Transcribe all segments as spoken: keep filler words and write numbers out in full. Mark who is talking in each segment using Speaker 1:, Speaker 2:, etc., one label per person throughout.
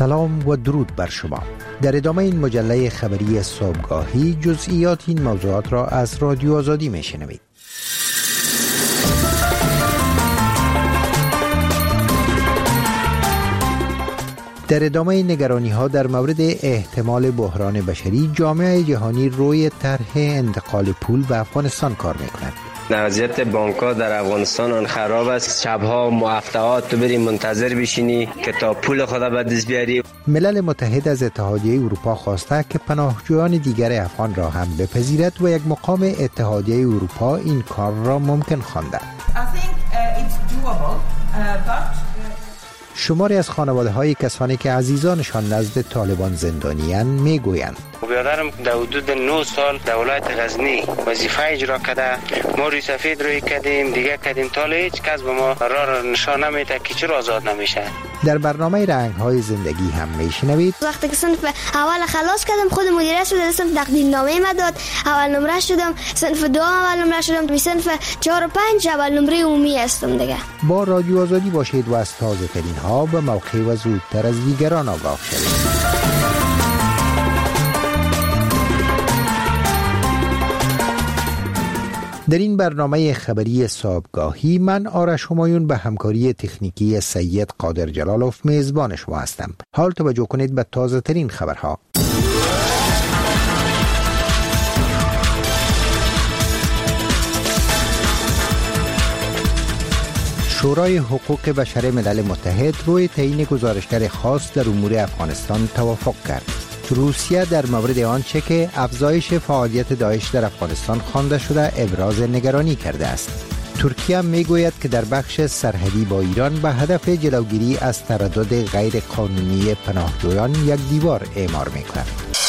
Speaker 1: سلام و درود بر شما. در ادامه این مجله خبری صبحگاهی جزئیات این موضوعات را از رادیو آزادی میشنوید. در ادامه نگرانی ها در مورد احتمال بحران بشری، جامعه جهانی روی طرح انتقال پول به افغانستان کار میکند.
Speaker 2: وضعیت بانک‌ها در افغانستان آن خراب است. شب‌ها و هفته‌ها تو بری منتظر بشینی که تا پول خدا به دست بیاری.
Speaker 1: ملل متحد از اتحادیه اروپا خواسته که پناهجویان دیگر افغان را هم بپذیرد و یک مقام اتحادیه اروپا این کار را ممکن خوانده. شماری از خانواده‌های کسانی که عزیزانشان نزد طالبان زندانی‌اند میگویند
Speaker 2: برادرم در حدود نه سال در ولایت غزنی وظیفه اجرا کرده. ما روی سفید روی کردیم دیگه کردیم تا هیچ کس به ما راه را نشان نمیده که چرا آزاد نمیشه.
Speaker 1: در برنامه رنگ‌های زندگی هم میشنوید
Speaker 3: وقتی که صنف اول خلاص کردم خود مدیره شد صنف تقدیم نامه ما داد، اول نمره شدم، صنف دو اول نمره شدم، به صنف چهار و پنج اول نمره عمومی هستم دیگه.
Speaker 1: با رادیو آزادی باشید و از تازه ترین ها به موقع و زودتر از دیگران آگاه شوید. در این برنامه خبری صبحگاهی من آرش همایون به همکاری تکنیکی سید قادر جلالوف میزبان شما هستم. حال توجه کنید به تازه ترین خبرها. شورای حقوق بشر ملل متحد روی تعیین گزارشگر خاص در امور افغانستان توافق کرد. روسیه در مورد آنچه که افزایش فعالیت داعش در افغانستان خوانده شده ابراز نگرانی کرده است. ترکیه میگوید که در بخش سرحدی با ایران به هدف جلوگیری از تردد غیر قانونی پناهجویان یک دیوار اعمار میکند.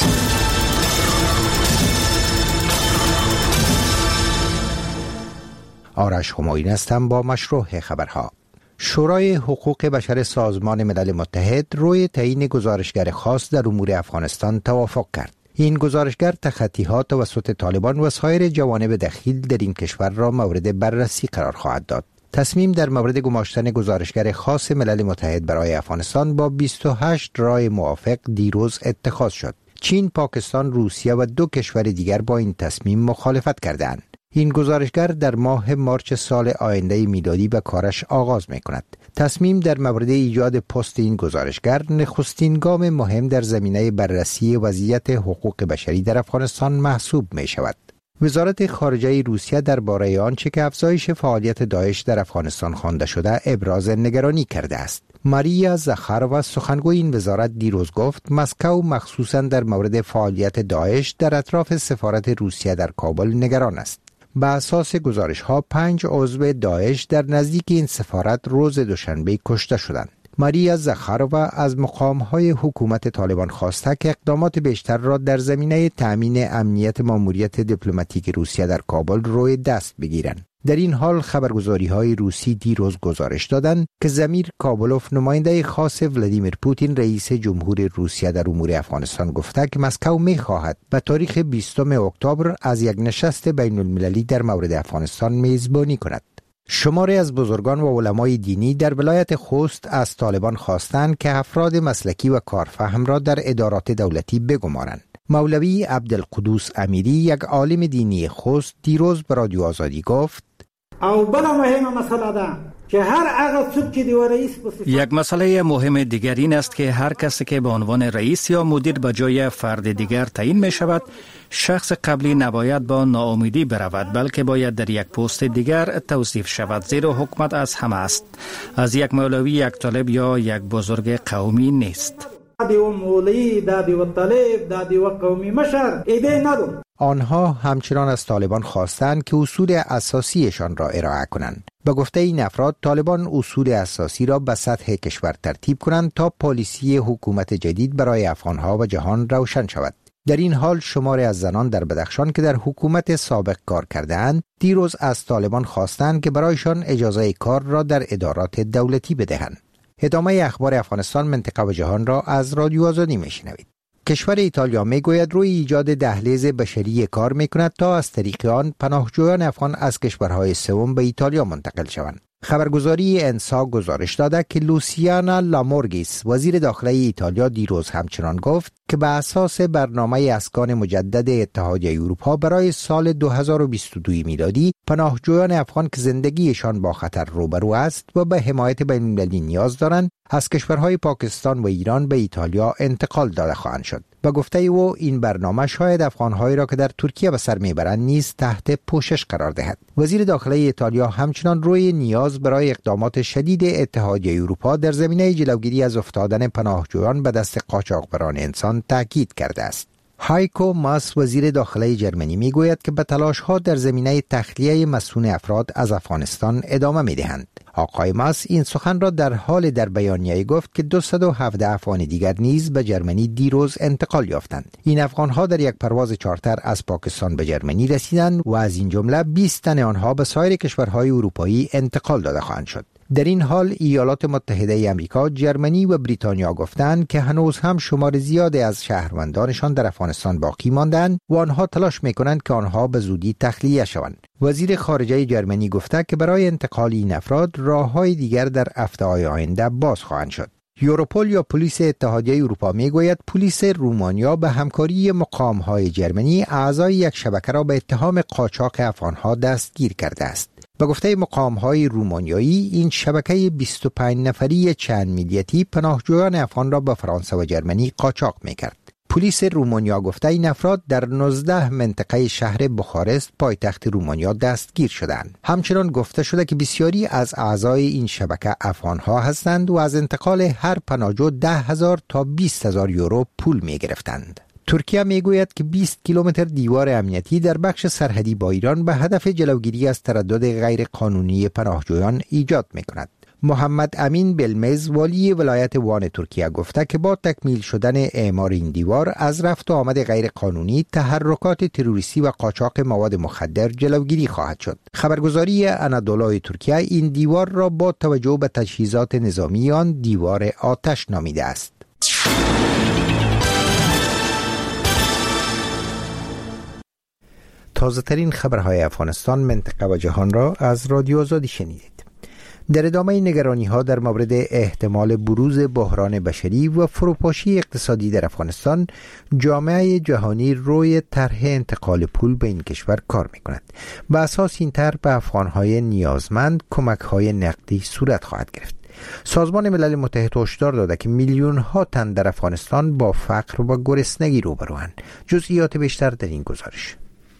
Speaker 1: آرش همایون هستم با مشروع خبرها. شورای حقوق بشر سازمان ملل متحد روی تعیین گزارشگر خاص در امور افغانستان توافق کرد. این گزارشگر تخطی‌ها توسط طالبان و سایر جوانب دخیل در این کشور را مورد بررسی قرار خواهد داد. تصمیم در مورد گماشتن گزارشگر خاص ملل متحد برای افغانستان با بیست و هشت رای موافق دیروز اتخاذ شد. چین، پاکستان، روسیه و دو کشور دیگر با این تصمیم مخالفت کردند. این گزارشگر در ماه مارچ سال آینده میلادی به کارش آغاز می کند. تصمیم در مورد ایجاد پست این گزارشگر نخستین گام مهم در زمینه بررسی وضعیت حقوق بشری در افغانستان محسوب می شود. وزارت خارجه روسیه درباره آنچه که افزایش فعالیت داعش در افغانستان خوانده شده ابراز نگرانی کرده است. ماریا زاخاروا سخنگوی این وزارت دیروز گفت مسکو مخصوصاً در مورد فعالیت داعش در اطراف سفارت روسیه در کابل نگران است. به اساس گزارش ها پنج عضو داعش در نزدیک این سفارت روز دوشنبه کشته شدند. ماریا زاخاروا از مقام های حکومت طالبان خواسته که اقدامات بیشتر را در زمینه تأمین امنیت ماموریت دیپلماتیک روسیه در کابل روی دست بگیرند. در این حال خبرگزاری های روسی دیروز گزارش دادند که زمیر کابلوف، نماینده خاص ولادیمیر پوتین رئیس جمهور روسیه در امور افغانستان، گفته که مسکو می خواهد به تاریخ بیستم اکتبر از یک نشست بین المللی در مورد افغانستان میزبانی کند. شماری از بزرگان و علمای دینی در ولایت خوست از طالبان خواستند که افراد مسلکی و کارفهم را در ادارات دولتی بگمارند. مولوی عبدالقدوس امیری، یک عالم دینی خوست، دیروز به رادیو آزادی گفت
Speaker 4: او بلا مهمه مسئله ده که هر هغه څوک چې د رئیس
Speaker 5: یک مسئله مهم دیگر این است که هر کسی که به عنوان رئیس یا مدیر به جای فرد دیگر تعیین می شود، شخص قبلی نباید با ناامیدی برود، بلکه باید در یک پست دیگر توصیف شود، زیرا حکومت از همه است، از یک مولوی، یک طالب یا یک بزرگ قومی نیست.
Speaker 1: آنها همچنان از طالبان خواستند که اصول اساسیشان را ارائه کنند. به گفته این افراد، طالبان اصول اساسی را به سطح کشور ترتیب کنند تا پالیسی حکومت جدید برای افغانها و جهان روشن شود. در این حال شماری از زنان در بدخشان که در حکومت سابق کار کرده‌اند، دیروز از طالبان خواستند که برایشان اجازه کار را در ادارات دولتی بدهند. ادامه اخبار افغانستان، منطقه و جهان را از رادیو آزادی میشنوید. کشور ایتالیا میگوید روی ایجاد دهلیز بشری کار میکند تا از طریق آن پناهجویان افغان از کشورهای سوم به ایتالیا منتقل شوند. خبرگزاری انسا گزارش داده که لوسیانا لامورگیس وزیر داخلی ایتالیا دیروز همچنان گفت که به اساس برنامه اسکان مجدد اتحادیه اروپا برای سال دو هزار و بیست و دو میلادی پناهجویان افغان که زندگیشان با خطر روبرو است و به حمایت بین‌المللی نیاز دارند از کشورهای پاکستان و ایران به ایتالیا انتقال داده خواهند شد. با گفته او این برنامه شاید افغانهایی را که در ترکیه به سر میبرند نیز تحت پوشش قرار دهد. وزیر داخلی ایتالیا همچنان روی نیاز برای اقدامات شدید اتحادیه اروپا در زمینه جلوگیری از افتادن پناهجویان به دست قاچاقبران انسان تاکید کرده است. هایکو ماس وزیر داخلی جرمنی میگوید که به تلاش‌ها در زمینه تخلیه مسئول افراد از افغانستان ادامه میدهند. آقای ماس این سخن را در حال در بیانیه گفت که دویست و هفده افغان دیگر نیز به جرمنی دیروز انتقال یافتند. این افغان‌ها در یک پرواز چارتر از پاکستان به جرمنی رسیدند و از این جمله بیست تن آنها به سایر کشورهای اروپایی انتقال داده خواهند شد. در این حال ایالات متحده آمریکا، جرمنی و بریتانیا گفتند که هنوز هم شمار زیادی از شهروندانشان در افغانستان باقی ماندند و آنها تلاش می‌کنند که آنها به زودی تخلیه شوند. وزیر خارجه جرمنی گفته که برای انتقال این افراد راه‌های دیگر در هفته‌های آینده باز خواهند شد. یوروپول یا پلیس اتحادیه اروپا میگوید پلیس رومانیا به همکاری مقام‌های جرمنی اعضای یک شبکه را به اتهام قاچاق افغان‌ها دستگیر کرده است. به گفته مقام‌های رومانیایی این شبکه بیست و پنج نفری چند ملیتی پناهجویان افغان را به فرانسه و جرمنی قاچاق می‌کرد. پلیس رومانیا گفته این افراد در نوزده منطقه شهر بخارست پایتخت رومانیا دستگیر شدند. همچنان گفته شده که بسیاری از اعضای این شبکه افغان‌ها هستند و از انتقال هر پناهجو ده هزار تا بیست هزار یورو پول می‌گرفتند. ترکیه میگوید که بیست کیلومتر دیوار امنیتی در بخش سرحدی با ایران به هدف جلوگیری از تردد غیر قانونی پناهجویان ایجاد می‌کند. محمد امین بلمز والی ولایت وان ترکیه گفته که با تکمیل شدن اعمار این دیوار از رفت و آمد غیر قانونی، تحرکات تروریستی و قاچاق مواد مخدر جلوگیری خواهد شد. خبرگزاری انادولوی ترکیه این دیوار را با توجه به تجهیزات نظامی آن دیوار آتش نامیده است. تازه ترین خبرهای افغانستان، منطقه و جهان را از رادیو آزادی شنیدید. در ادامه نگرانی ها در مورد احتمال بروز بحران بشری و فروپاشی اقتصادی در افغانستان، جامعه جهانی روی طرح انتقال پول به این کشور کار می کند. به اساس این طرح به افغانهای نیازمند کمک های نقدی صورت خواهد گرفت. سازمان ملل متحد هشدار داده که میلیون ها تن در افغانستان با فقر و گرسنگی روبروند. جزئیات بیشتر در این گزارش.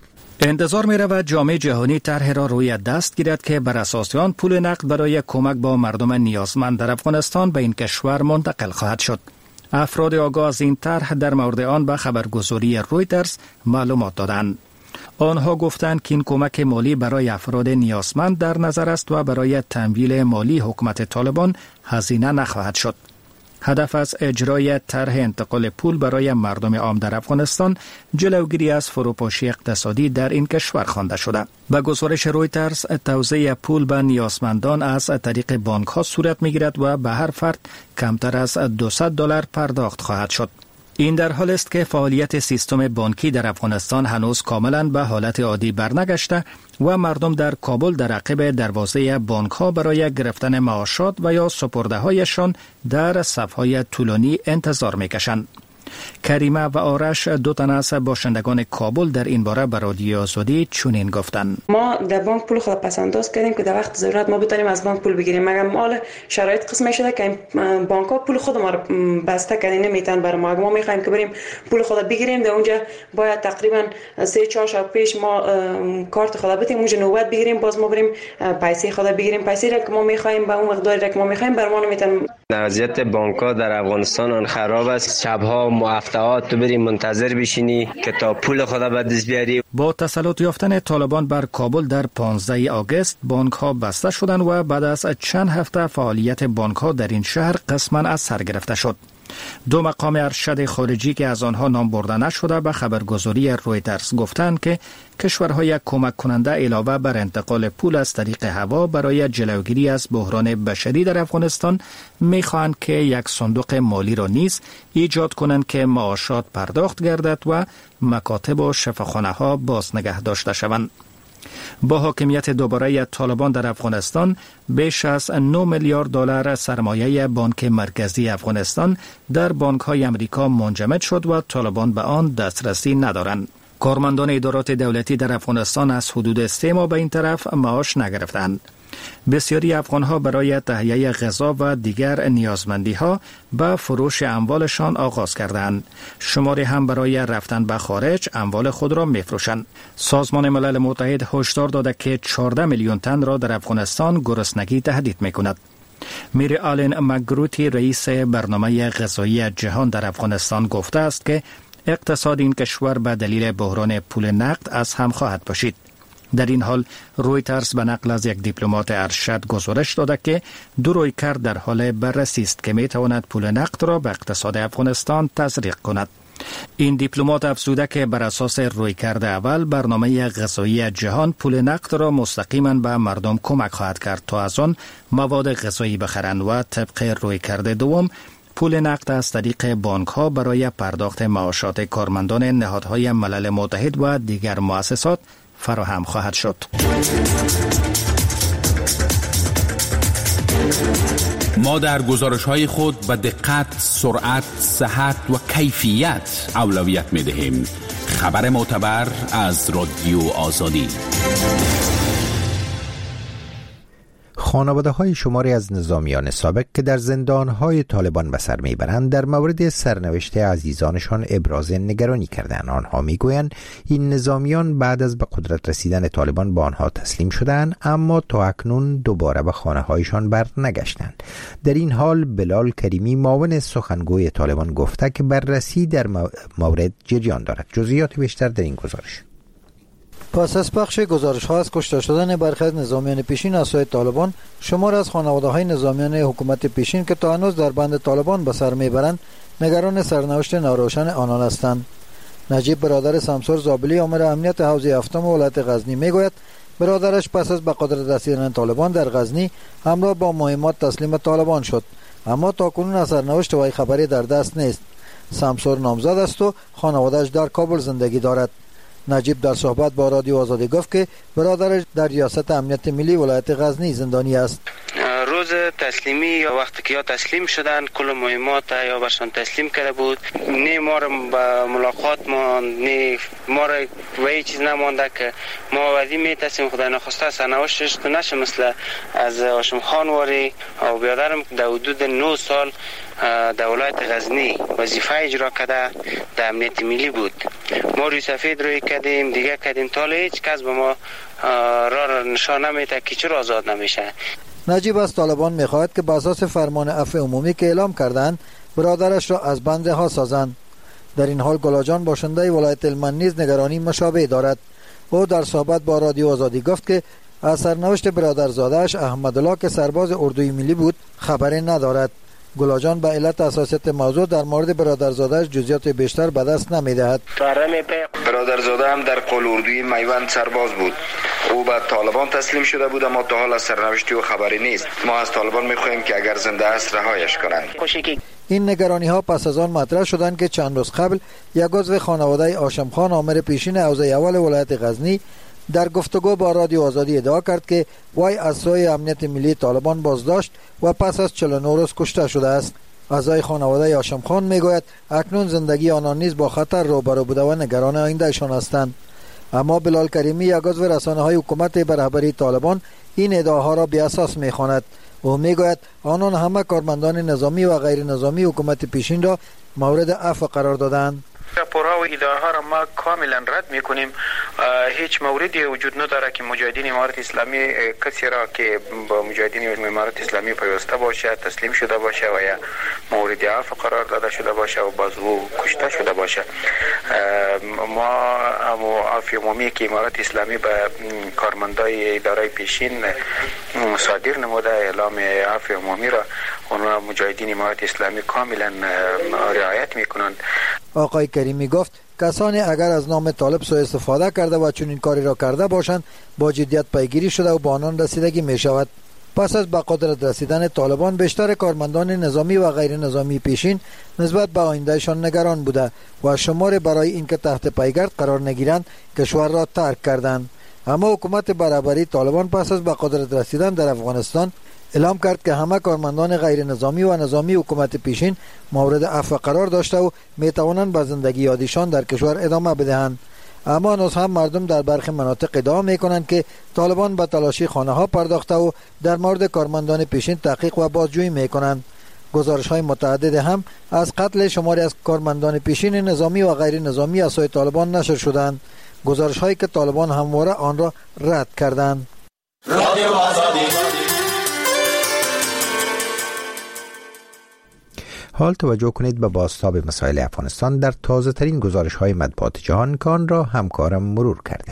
Speaker 5: انتظار می رود جامعه جهانی طرح را روی دست گیرد که بر اساس آن پول نقد برای کمک با مردم نیازمند در افغانستان به این کشور منتقل خواهد شد. افراد آگاه از این طرح در مورد آن به خبرگزاری رویترز معلومات دادند. آنها گفتند که این کمک مالی برای افراد نیازمند در نظر است و برای تمویل مالی حکومت طالبان هزینه نخواهد شد. هدف از اجرای طرح انتقال پول برای مردم عام در افغانستان جلوگیری از فروپاشی اقتصادی در این کشور خوانده شده. به گزارش رویترز، توزیع پول به نیازمندان از طریق بانک ها صورت میگیرد و به هر فرد کمتر از دویست دلار پرداخت خواهد شد. این در حال است که فعالیت سیستم بانکی در افغانستان هنوز کاملا به حالت عادی برنگشته و مردم در کابل در عقب دروازه بانک ها برای گرفتن معاشات و یا سپرده هایشان در صف‌های طولانی انتظار میکشند. کریمه و آرش، دو تن از باشندگان کابل، در این باره به رادیو آزادی چنین گفتند:
Speaker 6: ما در بانک پول خود پس انداز کردیم که در وقت ضرورت ما بتونیم از بانک پول بگیریم، مگر مال شرایط قسمه شده که بانک ها پول خود ما رو بسته کردن نمیتونن برای ما. ما میخوایم که بریم پول خود بگیریم، در اونجا باید تقریبا سه چهار شب پیش ما کارت خود بدیم، اونجا نوبت بگیریم، باز ما بریم پیسه خود بگیریم. پیسه را که ما میخوایم به اون مقداری را که ما میخوایم بر ما نمیتونن.
Speaker 7: وضعیت بانک ها در افغانستان خراب است. شبها و هفته‌ها تو بریم منتظر بشینی که تا پول خدا به دست بیاری.
Speaker 5: با تسلط یافتن طالبان بر کابل در پانزده آگوست، بانک ها بسته شدند و بعد از چند هفته فعالیت بانک ها در این شهر قسماً از سر گرفته شد. دو مقام ارشد خارجی که از آنها نام برده نشده به خبرگزاری رویترز گفتند که کشورهای کمک کننده علاوه بر انتقال پول از طریق هوا برای جلوگیری از بحران بشری در افغانستان می‌خواهند که یک صندوق مالی را نیز ایجاد کنند که معاشات پرداخت گردد و مکاتب و شفاخانه‌ها باز نگه داشته شوند. با حاکمیت دوباره طالبان در افغانستان بیش از نه میلیارد دلار سرمایه بانک مرکزی افغانستان در بانک‌های امریکا منجمد شد و طالبان به آن دسترسی ندارند. کارمندان ادارات دولتی در افغانستان از حدود سه ماه به این طرف معاش نگرفتند. بسیاری افغانها برای تهیه غذا و دیگر نیازمندی‌ها به فروش اموالشان آغاز کردند. شماری هم برای رفتن به خارج اموال خود را می‌فروشند. سازمان ملل متحد هشدار داده که چهارده میلیون تن را در افغانستان گرسنگی تهدید می‌کند. میری آلن مگروتی رئیس برنامه غذایی جهان در افغانستان گفته است که اقتصاد این کشور به دلیل بحران پول نقد از هم خواهد پاشید. در این حال رویترز به نقل از یک دیپلمات ارشد گزارش داده که دو رویکرد در حال بررسی است که می تواند پول نقد را به اقتصاد افغانستان تزریق کند. این دیپلمات افزوده که بر اساس رویکرد اول برنامه غذایی جهان پول نقد را مستقیما به مردم کمک خواهد کرد تا از آن مواد غذایی بخرند و طبق رویکرد دوم پول نقد از طریق بانک ها برای پرداخت معاشات کارمندان نهادهای ملل متحد و دیگر مؤسسات فراهم خواهد شد.
Speaker 8: ما در گزارش‌های خود به دقت، سرعت، صحت و کیفیت اولویت می‌دهیم. خبر معتبر از رادیو آزادی.
Speaker 1: خانواده‌های شماری از نظامیان سابق که در زندان‌های طالبان به سر میبرند در مورد سرنوشت عزیزانشان ابراز نگرانی کردند. آنها میگویند این نظامیان بعد از به قدرت رسیدن طالبان با آنها تسلیم شدند، اما تا اکنون دوباره به خانه‌هایشان بر نگشتند. در این حال بلال کریمی معاون سخنگوی طالبان گفته که بررسی در مورد جریان دارد. جزئیات بیشتر در این گزارش.
Speaker 9: پس از پخش گزارش ها از کشته شدن برخی از نظامیان پیشین از سوی طالبان، شمار از خانواده های نظامیان حکومت پیشین که تا هنوز در بند طالبان به سر میبرند نگران سرنوشت ناروشن آنان هستند. نجیب برادر سمسور زابلی امر امنیت حوزه هفتم ولایت غزنی میگوید برادرش پس از به قدرت رسیدن طالبان در غزنی همراه با مهمات تسلیم طالبان شد، اما تاکنون از سرنوشت وی خبری در دست نیست. سمسور نامزد است و خانواده‌اش در کابل زندگی دارد. نجیب در صحبت با رادیو آزادی گفت که برادرش در ریاست امنیت ملی ولایت غزنی زندانی است.
Speaker 2: روز تسلیمی یا وقتی که یا تسلیم شدن کل مهمات یا برشان تسلیم کرده بود، نه ما را به ملاقات ما نه ما را و چیز نمانده که ما وعده میتسیم خدای نخواسته سرنوشتش تو نشه مثل از هاشم خان واری و برادرم در حدود نه سال در ولایت غزنی وظیفه اجرا کرده در امنیت ملی بود. ما روی سفید روی کردیم دیگه کردیم تا هیچ کس به ما را را نشان نمیده که چرا آزاد نمیشه.
Speaker 9: نجیب از طالبان میخواهد که بر اساس فرمان عفو عمومی که اعلام کردند برادرش را از بند ها سازند. در این حال گلاجان باشنده ولایت هلمند نیز نگرانی مشابه دارد. او در صحبت با رادیو آزادی گفت که از سرنوشت برادرزاده‌اش احمدالله که سرباز اردوی ملی بود خبری ندارد. گلاجان به علت حساسیت موضوع در مورد برادرزاده‌اش جزئیات بیشتر به دست نمی‌دهد.
Speaker 10: برادرزاده هم در قل اردوی میوند سرباز بود. او به طالبان تسلیم شده بود اما تا حال از سرنوشت او خبری نیست. ما از طالبان می‌خواهیم که اگر زنده است رهایش کنند.
Speaker 9: این نگرانی ها پس از آن مطرح شدند که چند روز قبل یک عضو خانواده هاشم خان آمر پیشین حوزه اول ولایت غزنی در گفتگو با رادیو آزادی ادعا کرد که وی از سوی امنیت ملی طالبان بازداشت و پس از چهل و نه روز کشته شده است. اعضای خانواده هاشم خان میگوید اکنون زندگی آنان نیز با خطر روبرو بوده و نگران آیندهشان هستند. اما بلال کریمی یک عضو رسانه‌های حکومت به رهبری طالبان این ادعاها را بی اساس می‌خواند. او میگوید آنان همه کارمندان نظامی و غیر نظامی حکومت پیشین را مورد عفو قرار دادند.
Speaker 11: راپورها و ادعاها را ما کاملا رد میکنیم. هیچ موردی وجود نداره که مجاهدین امارت اسلامی کسی را که با مجاهدین امارت اسلامی پیوسته باشه تسلیم شده باشه و یا مورد عفو قرار داده شده باشه و باز او کشته شده باشه. ما عفو عمومی که امارت اسلامی به کارمندای اداره پیشین صادر نموده اعلام عفو عمومی را اونها مجاهدین امارت اسلامی کاملا رعایت میکنند.
Speaker 9: آقای کریمی گفت کسانی اگر از نام طالب سوء استفاده کرده و چنین کاری را کرده باشند با جدیت پیگیری شده و با آنان رسیدگی می شود. پس از به قدرت رسیدن طالبان بیشتر کارمندان نظامی و غیر نظامی پیشین نسبت به آیندهشان نگران بوده و شمار برای اینکه تحت پیگرد قرار نگیرند کشور را ترک کردند. اما حکومت برابری طالبان پس از به قدرت رسیدن در افغانستان اعلام کرد که همه کارمندان غیر نظامی و نظامی حکومت پیشین مورد عفو قرار داشته و می توانند به زندگی یادیشان در کشور ادامه بدهند. اما هنوز هم مردم در برخی مناطق ادعا می کنند که طالبان به تلاشی خانه ها پرداخته و در مورد کارمندان پیشین تحقیق و بازجویی می کنند. گزارش های متعدد هم از قتل شماری از کارمندان پیشین نظامی و غیر نظامی از سوی طالبان نشر شدند، گزارش هایی که طالبان همواره آن را رد کردند.
Speaker 1: حال توجه کنید به بازتاب مسائل افغانستان در تازه ترین گزارش های مطبوعات جهان که آن را همکارم مرور کرده.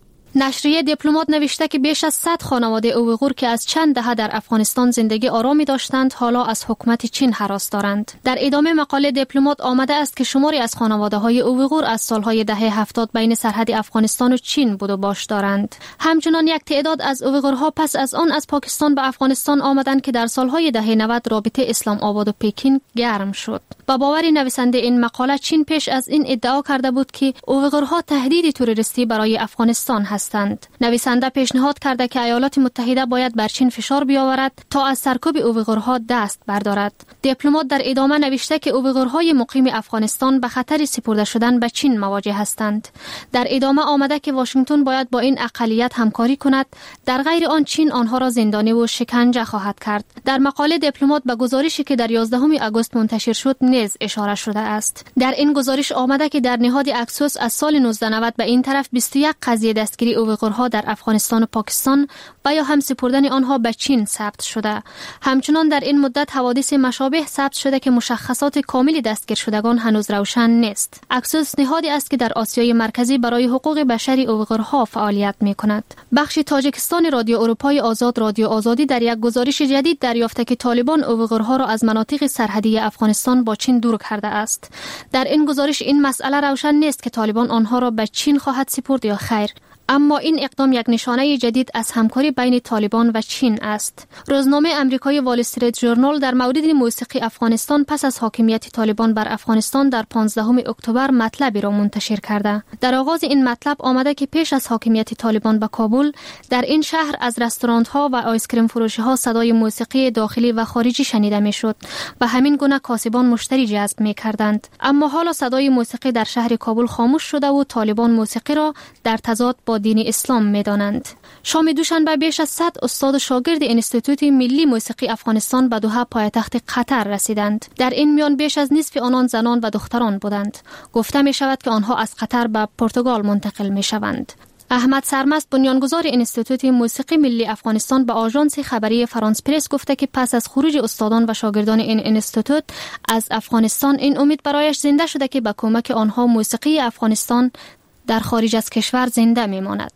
Speaker 12: نشریه دیپلمات نوشته که بیش از صد خانواده اویغور که از چند دهه در افغانستان زندگی آرامی داشتند حالا از حکومت چین هراس دارند. در ادامه مقاله دیپلمات آمده است که شماری از خانواده‌های اویغور از سالهای دهه هفتاد بین سرحد افغانستان و چین بود و باش دارند. همچنان یک تعداد از اویغورها پس از آن از پاکستان به افغانستان آمدند که در سالهای دهه نود رابطه اسلام آباد و پکین گرم شد. با باور نویسنده این مقاله چین پیش از این ادعا کرده بود که اویغورها تهدید تروریستی برای افغانستان هستند. نویسنده پیشنهاد کرده که ایالات متحده باید بر چین فشار بیاورد تا از سرکوب اویغورها دست بردارد. دیپلمات در ادامه نوشته که اویغورهای مقیم افغانستان به خطر سپرده شدن به چین مواجه هستند. در ادامه آمده که واشنگتن باید با این اقلیت همکاری کند، در غیر آن چین آنها را زندانی و شکنجه خواهد کرد. در مقاله دیپلمات به گزارشی که در یازدهم آگوست منتشر شد نیز اشاره شده است. در این گزارش آمده که در نهاد اکسوس از سال نوزده نود به این طرف بیست و یک قضیه دستگیری اویغورها در افغانستان و پاکستان و یا هم سپردن آنها به چین ثبت شده. همچنان در این مدت حوادث مشابه ثبت شده که مشخصات کامل دستگیر شدگان هنوز روشن نیست. اکسوس نهادی است که در آسیای مرکزی برای حقوق بشر اویغورها فعالیت می‌کند. بخش تاجیکستان رادیو اروپای آزاد رادیو آزادی در یک گزارش جدید دریافته که طالبان اویغورها را از مناطق سرحدی افغانستان با چین دور کرده است. در این گزارش این مسئله روشن نیست که طالبان آنها را به چین خواهد سپرد یا خیر. اما این اقدام یک نشانه جدید از همکاری بین طالبان و چین است. روزنامه امریکایی وال استریت ژورنال در مورد موسیقی افغانستان پس از حاکمیت طالبان بر افغانستان در پانزدهم اکتبر مطلبی را منتشر کرده. در آغاز این مطلب آمده که پیش از حاکمیت طالبان به کابل در این شهر از رستوران‌ها و آیسکریم فروشی‌ها صدای موسیقی داخلی و خارجی شنیده می‌شد و همین گونه کاسبان مشتری جذب می‌کردند. اما حالا صدای موسیقی در شهر کابل خاموش شده و طالبان موسیقی را در تضاد با دین اسلام می‌دانند. شام دوشنبه بیش از صد استاد و شاگرد انستیتوت ملی موسیقی افغانستان به دوحه پایتخت قطر رسیدند. در این میان بیش از نصف آنان زنان و دختران بودند. گفته می شود که آنها از قطر به پرتغال منتقل می شوند. احمد سرمست بنیانگذار انستیتوت موسیقی ملی افغانستان به آژانس خبری فرانس پرس گفته که پس از خروج استادان و شاگردان این انستیتوت از افغانستان این امید برایش زنده شده که با کمک آنها موسیقی افغانستان در خارج از کشور زنده میماند.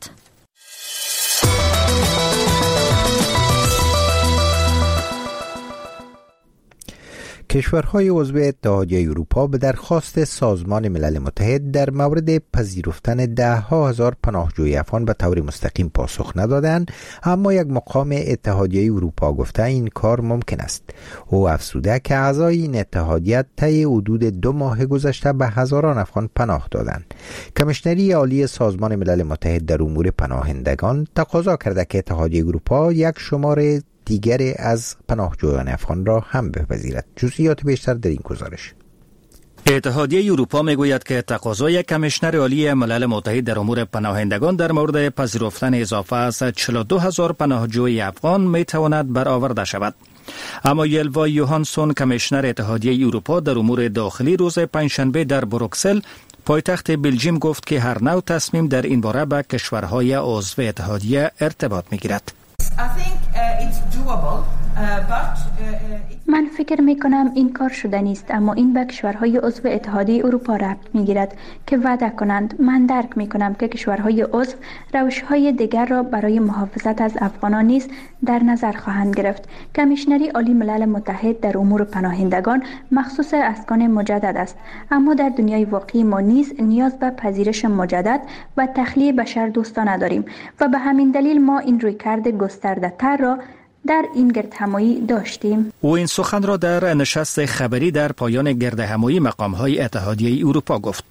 Speaker 1: کشورهای عضو اتحادیه اروپا به درخواست سازمان ملل متحد در مورد پذیرفتن ده ها هزار پناهجوی افغان به طور مستقیم پاسخ ندادند، اما یک مقام اتحادیه اروپا گفته این کار ممکن است. او افزوده که اعضای این اتحادیه طی حدود دو ماه گذشته به هزاران افغان پناه دادند. کمیشنری عالی سازمان ملل متحد در امور پناهندگان تقاضا کرده که اتحادیه اروپا یک شماره دیگر از پناهجویان افغان را هم بپذیرد. جزئیات بیشتر در این گزارش.
Speaker 5: اتحادیه اروپا میگوید که تقاضای کمیشنر عالی ملل متحد در امور پناهندگان در مورد پذیرفتن اضافه از چهل و دو هزار پناهجوی افغان میتواند برآورده شود. اما یلوا یوهانسون کمیشنر اتحادیه اروپا در امور داخلی روز پنجشنبه در بروکسل پایتخت بلژیم گفت که هر نوع تصمیم در این باره به کشورهای عضو اتحادیه ارتباط میگیرد.
Speaker 13: من فکر می کنم این کار شدنی است، اما این به کشورهای عضو اتحادیه اروپا ربط می گیرد که وعده کنند. من درک می کنم که کشورهای عضو روش‌های دیگر را برای محافظت از افغانان نیز در نظر خواهند گرفت. کمیشنری عالی ملل متحد در امور پناهندگان مخصوص اسکان مجدد است، اما در دنیای واقعی ما نیز نیاز به پذیرش مجدد و تخلیه بشر دوستانه داریم و به همین دلیل ما این رویکرد گسترده تر را در این گردهمایی داشتیم.
Speaker 5: او این سخن را در نشست خبری در پایان گردهمایی مقام‌های اتحادیه اروپا گفت.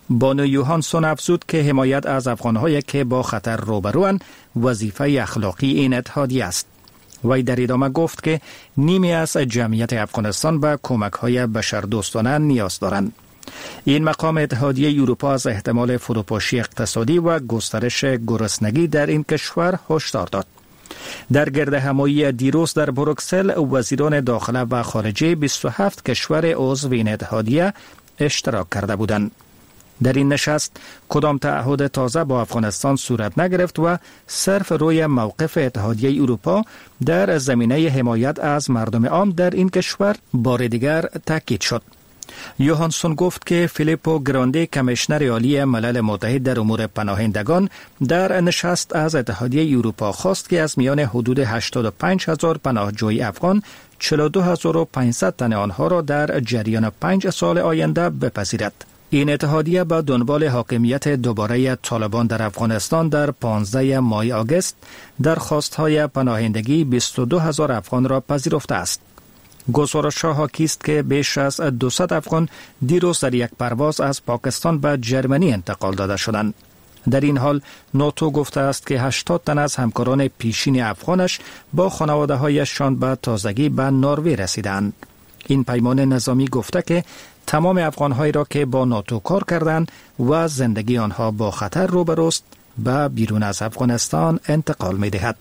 Speaker 5: بانو یوهانسون افزود که حمایت از افغان‌هایی که با خطر روبروند وظیفه اخلاقی این اتحادیه است. وی در ادامه گفت که نیمی از جمعیت افغانستان به کمک‌های بشردوستانه نیاز دارند. این مقام اتحادیه اروپا از احتمال فروپاشی اقتصادی و گسترش گرسنگی در این کشور هشدار داد. در گردهمایی دیروز در بروکسل وزیران داخله و خارجه بیست و هفت کشور عضو این اتحادیه اشتراک کرده بودند. در این نشست کدام تعهد تازه با افغانستان صورت نگرفت و صرف روی موقف اتحادیه اروپا در زمینه حمایت از مردم عام در این کشور بار دیگر تاکید شد. یوهانسون گفت که فیلیپو گراندی کمیشنر عالی ملل متحد در امور پناهندگان در نشست از اتحادیه اروپا خواست که از میان حدود هشتاد و پنج هزار پناهجوی افغان چهل و دو هزار و پانصد تن آنها را در جریان پنج سال آینده بپذیرد. این اتحادیه با دنبال حاکمیت دوباره طالبان در افغانستان در پانزده ماه آگوست درخواست‌های پناهندگی بیست و دو هزار افغان را پذیرفته است. گزارش‌ها حاکی است که بیش از دویست افغان دیروز در یک پرواز از پاکستان به جرمنی انتقال داده شدند. در این حال ناتو گفته است که هشتاد تن از همکاران پیشین افغانش با خانواده‌هایشان به تازگی به نروژ رسیدند. این پیمان نظامی گفته که تمام افغان‌هایی را که با ناتو کار کردند و زندگی آنها با خطر روبروست به بیرون از افغانستان انتقال می‌دهد.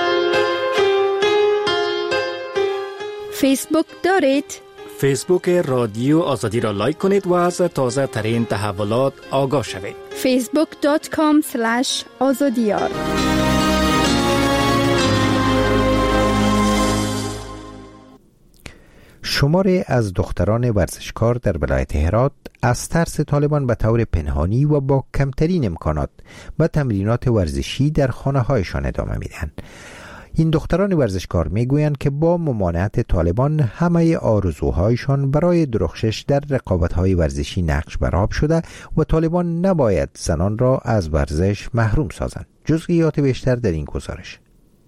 Speaker 14: فیسبوک دارید؟
Speaker 5: فیسبوک رادیو آزادی را لایک کنید و از تازه ترین تحولات آگاه شوید.
Speaker 14: فیسبوک دات کام اسلش آزادیار.
Speaker 1: شماری از دختران ورزشکار در ولایت هرات از ترس طالبان به طور پنهانی و با کمترین امکانات به تمرینات ورزشی در خانه هایشان ادامه میدن. این دختران ورزشکار میگویند که با ممانعت طالبان همه آرزوهایشان برای درخشش در رقابت‌های ورزشی نقش بر آب شده و طالبان نباید زنان را از ورزش محروم سازند. جزئیات بیشتر در این گزارش.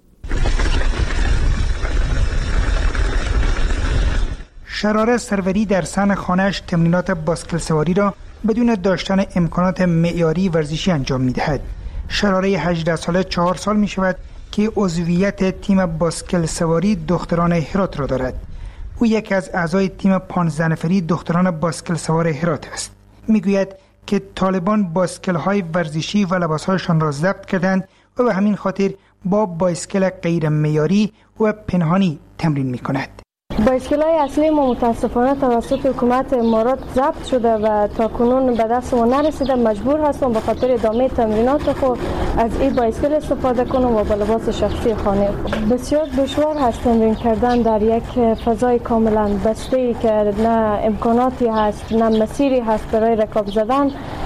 Speaker 15: شراره سروری در سن خانه‌اش تمرینات باسکل سواری را بدون داشتن امکانات معیاری ورزشی انجام می‌دهد. شراره هجده ساله چهار سال می‌شود که عضویت تیم باسکل سواری دختران هرات را دارد. او یکی از اعضای تیم پانزده نفری دختران باسکل سوار هرات است. میگوید که طالبان باسکل‌های ورزشی و لباس‌هایشان را ضبط کردند و به همین خاطر با بایسکل غیر معیاری و پنهانی تمرین می‌کند.
Speaker 16: بایسکل‌های اصلی ما متاسفانه توسط حکومت امارات ضبط شده و تا کنون به دست ما نرسیده. مجبور هستم به خاطر ادامه تمرینات خود از این بایسکل استفاده کنم و با لباس شخصی خانه. بسیار دشوار هست تمرین کردن در یک فضای کاملا بسته‌ای که نه امکاناتی هست نه مسیری هست برای رکاب زدن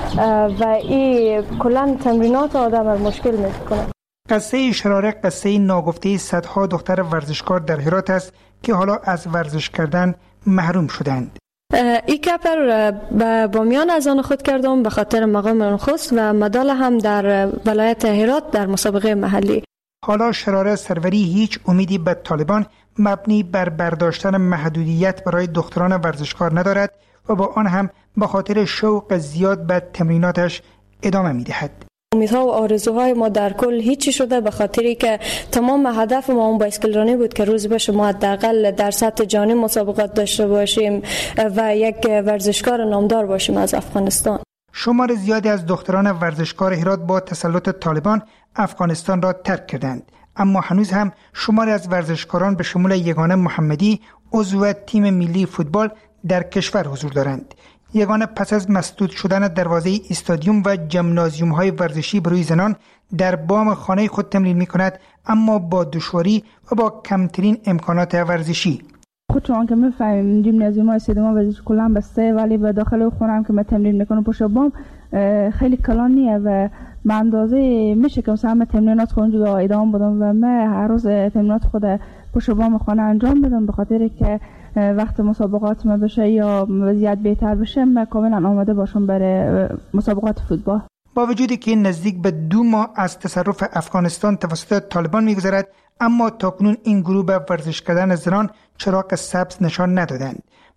Speaker 16: و این کلا تمرینات آدم را مشکل می‌کنه.
Speaker 15: قصه شراره قصه ناگفته صدها دختر ورزشکار در هرات است که حالا از ورزش کردن محروم شدند.
Speaker 16: ای کپر به بامیان از آن خود کردم به خاطر مقام نخست و مدال هم در ولایت هرات در مسابقه محلی.
Speaker 15: حالا شراره سروری هیچ امیدی به طالبان مبنی بر برداشتن محدودیت برای دختران ورزشکار ندارد و با آن هم به خاطر شوق زیاد به تمریناتش ادامه می‌دهد.
Speaker 16: امیدها و آرزوهای ما در کل هیچی شده به خاطری که تمام هدف ما اون بایسکل رانی بود که روز بشه ما حداقل در سطح جهانی مسابقات داشته باشیم و یک ورزشکار نامدار باشیم از افغانستان.
Speaker 15: شمار زیادی از دختران ورزشکار هرات با تسلط طالبان افغانستان را ترک کردند، اما هنوز هم شماری از ورزشکاران به شمول یگانه محمدی عضو تیم ملی فوتبال در کشور حضور دارند. یگانه پس از مسدود شدن دروازه استادیوم و ژیمنازیوم های ورزشی برای زنان در بام خانه خود تمرین می کند، اما با دشواری و با کمترین امکانات ورزشی.
Speaker 17: خود چون که میفهمیم ژیمنازیوم های استادیوم ورزشی کلا بسته، ولی به داخل خونم که من تمرین میکنم پشت بام خیلی کلانیه و به اندازه میشه که مثلا من تمرینات خونجا ادامه بدم و من هر روز تمرینات خود پشت بام خانه انجام بدم به خاطر که وقت مسابقات ما بشه یا وضعیت بهتر بشه من کاملا آماده باشم برای مسابقات فوتبال.
Speaker 15: با وجودی که نزدیک به دو ماه از تصرف افغانستان توسط طالبان میگذرد، اما تاکنون این گروه به ورزش کردن زنان چراغ سبز نشان ندادند.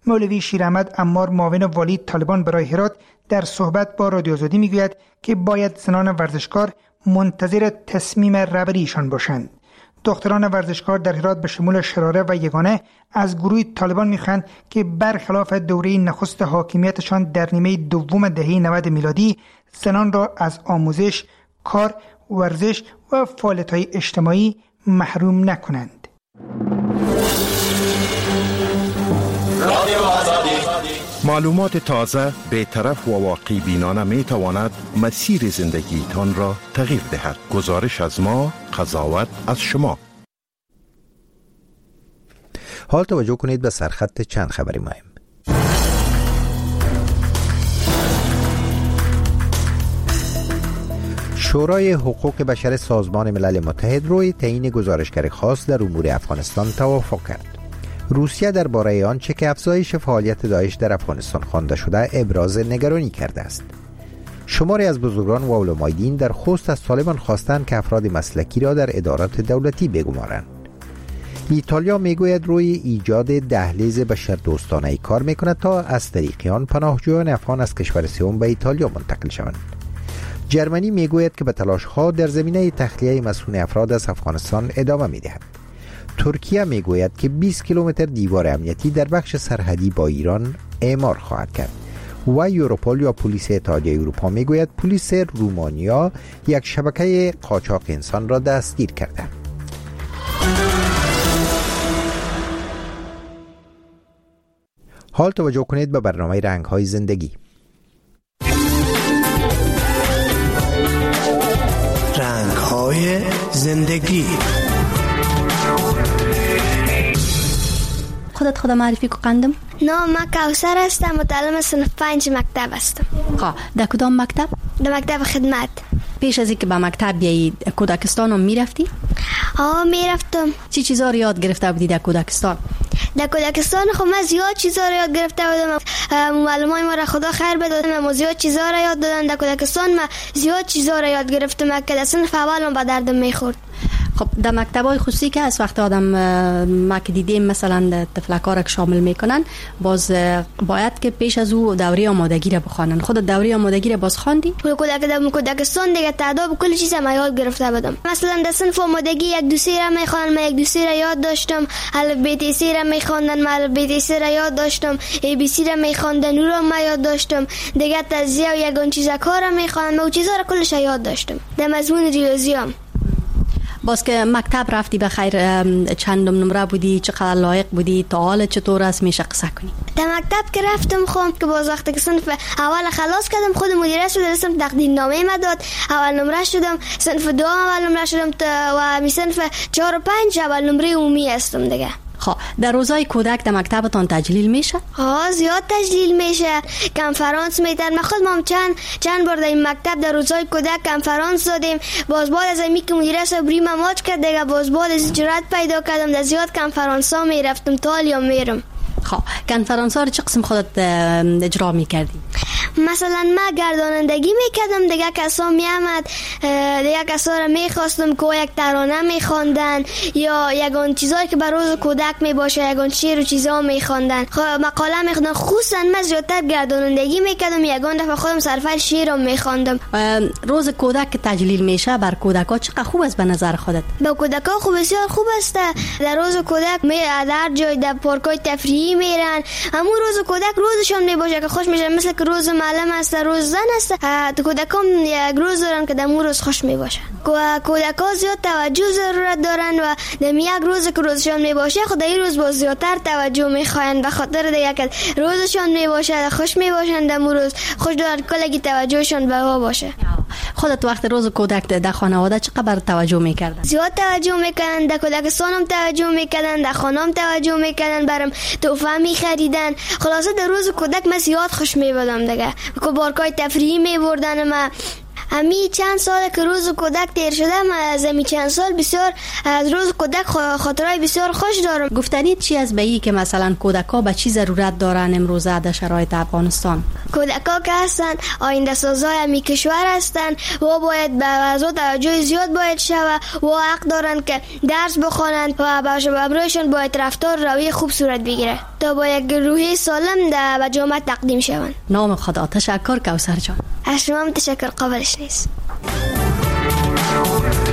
Speaker 15: مولوی شیراحمد عمار معاون والی طالبان برای هرات در صحبت با رادیو آزادی میگوید که باید زنان ورزشکار منتظر تصمیم رهبریشان باشند. دختران ورزشکار در هرات به شمول شراره و یگانه از گروه طالبان میخواهند که برخلاف دوره نخست حاکمیتشان در نیمه دوم دهه نود میلادی زنان را از آموزش، کار، ورزش و فعالیت‌های اجتماعی محروم نکنند.
Speaker 18: معلومات تازه، بی‌طرف و واقعی بینانه می تواند مسیر زندگیتان را تغییر دهد. گزارش از ما، قضاوت از شما.
Speaker 1: حال توجه کنید به سرخط چند خبری مهم. شورای حقوق بشر سازمان ملل متحد روی تعیین گزارشگر خاص در امور افغانستان توافق کرد. روسیه درباره آنچه که افزایش فعالیت داعش در افغانستان خوانده شده ابراز نگرانی کرده است. شماری از بزرگان و علمای دین در خوست از طالبان خواستند که افراد مسلکی را در ادارات دولتی بگمارند. ایتالیا میگوید روی ایجاد دهلیز بشردوستانه کار میکند تا از طریق آن پناهجویان افغان از کشور سوم به ایتالیا منتقل شوند. جرمنی میگوید که به تلاش‌ها در زمینه تخلیه مسئول افراد از افغانستان ادامه میدهد. ترکیه میگوید که بیست کیلومتر دیوار امنیتی در بخش سرحدی با ایران اعمار خواهد کرد. و یوروپول یا پلیس اتحادیه اروپا میگوید پلیس رومانیا یک شبکه قاچاق انسان را دستگیر کرده. حال توجه کنید به برنامه رنگ‌های زندگی.
Speaker 19: رنگ‌های زندگی.
Speaker 20: خودت خود معرفی کو قندم؟
Speaker 3: نام من کوثر هستم، متعلم صنف پنج مکتب هستم.
Speaker 20: خب در کدام مکتب؟
Speaker 3: در مکتب خدمت.
Speaker 20: پیش از اینکه به مکتب بیایی کودکستان هم میرفتی؟
Speaker 3: آه میرفتم.
Speaker 20: چی چیزا رو یاد گرفته بودی در کودکستان؟
Speaker 3: در کودکستان خب من زیاد چیزا رو یاد گرفته بودم. معلمای ما را خدا خیر بده، ما زیاد چیزا رو یاد دادن. در کودکستان ما زیاد چیزا رو یاد گرفتم که در صنف اول به دردم میخورد.
Speaker 20: خب در مکتب‌های خصوصی که از وقت آدم ما که دیدیم مثلا طفلک‌ها را شامل میکنن، باز باید که پیش از او دوره آمادگی را بخوانن. خود دوره آمادگی را باز خواندی؟
Speaker 3: کودک در کودکستان دیگه تعداد کل چیز ما یاد گرفته بودم. مثلا در صنف آمادگی یک دو سه را میخوانن، من یک دو سه را یاد داشتم. الف ب ت س را میخواندن، من الف ب ت س را یاد داشتم. ای بی سی را میخواندن، اون را من یاد داشتم. دیگه تزیه و یگان چیزا کار را میخواندن، من چیزا را کلش یاد داشتم. در مضمون ریاضی هم
Speaker 20: باز که مکتب رفتی به خیر چندم نمره بودی، چقدر لایق بودی، تا حال چطور است میشه قصه کنی؟
Speaker 3: در مکتب که رفتم خب که باز وقتی که صنف اول خلاص کردم، خود مدیره شد رسم تقدیم نامه ما داد، اول نمره شدم، صنف دو اول نمره شدم و می صنف چهار و پنج اول نمره عمومی هستم دیگه.
Speaker 20: خب در روزای کودک در مکتبتان تجلیل میشه؟
Speaker 3: ها زیاد تجلیل میشه، کنفرانس میدن. ما خود ما چند چند بار در این مکتب در روزای کودک کنفرانس دادیم. باز بعد از اینکه مدیر صبری ما ماچ کرد دیگه، باز بعد از جرأت پیدا کردم در زیاد کنفرانس ها میرفتم تا الان میرم.
Speaker 20: خب کنفرانس ها رو چه قسم خودت اجرا میکردی؟
Speaker 3: مثلا ما گردانندگی میکردم، دیگه کسا میامد، دیگه کسا رو میخواستم که یک ترانه میخواندن یا یگان چیزایی که برای روز کودک میباشه، یگان شعر و چیزا میخواندن. خب مقاله میخواندن. خصوصا من زیادتر گردانندگی میکردم، یگان دفعه خودم سرفر شعر رو میخواندم.
Speaker 20: روز کودک که تجلیل میشه بر کودکا چقدر خوب است به نظر خودت؟
Speaker 3: به کودکا خوب، بسیار خوب است. در روز کودک می در جای در پارکای تفریحی میرن. همون روز کودک روزشون میباشه که خوش میشه، مثل که روز معلم است، روز زن است. کودکان یک روز دارن که در اون روز خوش میباشه. کودکان زیاد توجه ضرورت دارن و در یک روز که روزشون میباشه خود این روز باز زیادتر توجه میخواین، به خاطر دیگه که روزشون میباشه خوش میباشن، در اون روز خوش دارن کلگی توجهشون به وا باشه.
Speaker 20: خودت وقت روز کودک در خانواده چقدر توجه میکردن؟
Speaker 3: زیاد توجه میکردن، در کودکستانم توجه میکردن، در خانم توجه میکردن، برام تحفه میخریدن. خلاصه در روز کودک من زیاد خوش میبودم دیگه. که پارکای تفریحی میبردن، ما امی چند سال که روز کودک تیر شده، من از امی چند سال بسیار از روز کودک خاطرای بسیار خوش دارم.
Speaker 20: گفتنید چی از به ای که مثلا کودک‌ها به چی ضرورت دارن امروزه در شرایط افغانستان؟
Speaker 3: کودک‌ها که هستن آینده سازای امی کشور هستن و باید به وضع توجه زیاد باید شود و حق دارن که درس بخوانند و برایشان باید رفتار روی خوب صورت بگیره تا با یک روحی سالم در جامعه تقدیم شوند.
Speaker 20: نام خدا. تشکر کوثر جان.
Speaker 3: از شما تشکر، قابلش نیست.